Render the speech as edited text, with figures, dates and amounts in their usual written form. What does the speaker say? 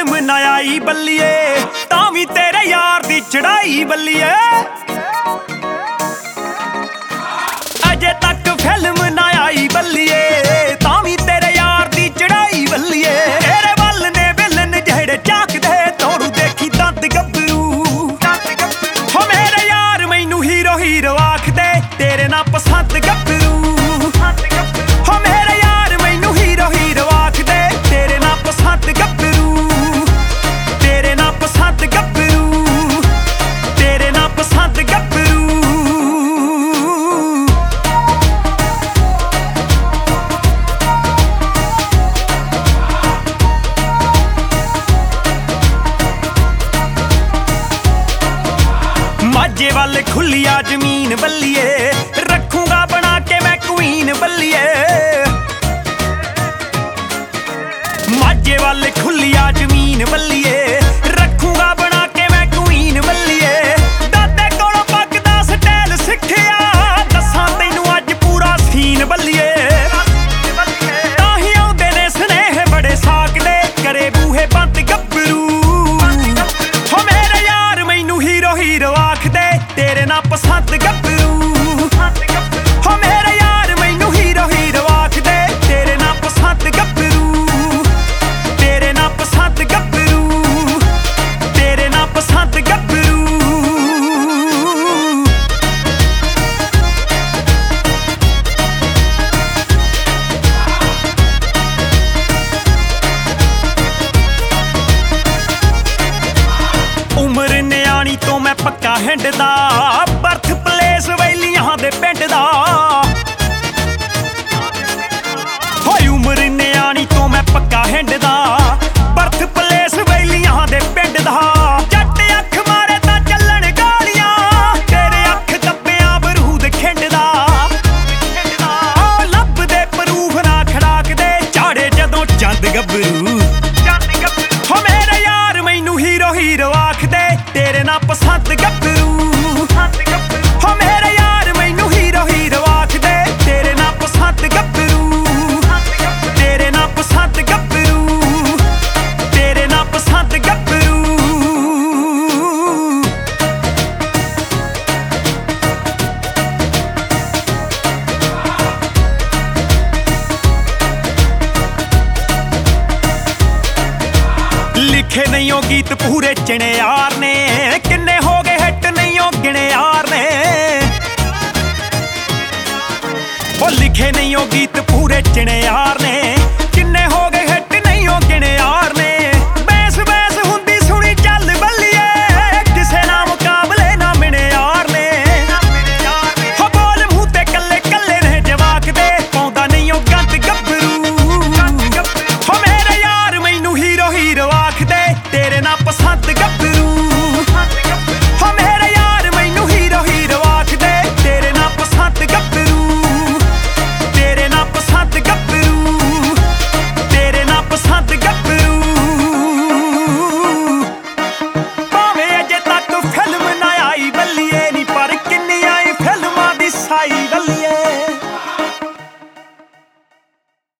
Film ना आई बल्लिए तां we तेरे यार दी चढ़ाई बल्लिए। अजे तक फिल्म ना आई बल्लिए तां वी तेरे यार दी चढ़ाई बल्लिए। तेरे वल ने विलन जेड़े झांकदे तोड़ू देखी दंद गब्बरू। हो मेरे यार मैनू हीरो हीरो आखदे तेरे ना पसंद गब्बरू। हो मेरे यार मैनू हीरो हीरो आखदे तेरे ना पसंद गब्बरू। तेरे ना पसंद गब्बरू। तेरे ना पसंद गब्बरू। माझे वाले खुलिया जमीन बल्लिए रखूंगा बना के मैं क्वीन बल्लिए। माझे वाले खुलिया जमीन बल्लिए रखूंगा बना के मैं क्वीन बल्लिए। दादे कोलों पगदा स्टाइल सिखिया दसां तैनू अज पूरा सीन बल्लिए। ताही आउंदे ने स्नेह बड़े साकदे करे बूहे बंद गब्बरू। हो मेरे यार मैनू हीरो हीरो आखदे तेरे ना पसंद गब्बरू। हो मेरे यार मैनू हीरो हीरो आखदे तेरे ना पसंद गब्बरू। तेरे ना पसंद गब्बरू। तेरे ना पसंद गब्बरू। उम्र न्याणी तो मैं पक्का हिंडदा बर्थ प्लेस वैलियां दे पिंड दा। होई उम्र न्याणी तो मैं पक्का हिंडदा बर्थ प्लेस वैलियां दे पिंड दा। जट अख मारे तां चलन गालियां तेरे अख दब्बियां बरूद खिंडदा। लभदे प्रूफ ना खड़ाकदे झाड़े जदों चंद गब्बरू। हो मेरे यार मैनू हीरो हीरो आखदे तेरे ना पसंद गब्बरू। हो मेरे यार मैनू हीरो हीरो आखदे तेरे ना पसंद गब्बरू। तेरे ना पसंद गब्बरू। तेरे ना पसंद गब्बरू। लिखे नहीं हो गीत पूरे चिने यार ने किन्ने हो गए हिट नहीं हो गिने यार ने। ओ लिखे नहीं हो गीत पूरे चिने यार ने